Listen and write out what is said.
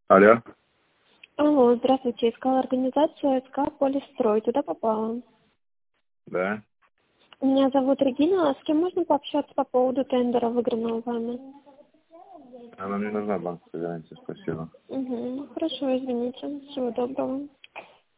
Алло. Алло, здравствуйте. Искала организацию СК «Полистрой». Туда попала. Да. Меня зовут Регина. С кем можно пообщаться по поводу тендера, выигранного вами? Она мне нужна банковская гарантия, спасибо. Угу. Хорошо, извините. Всего доброго.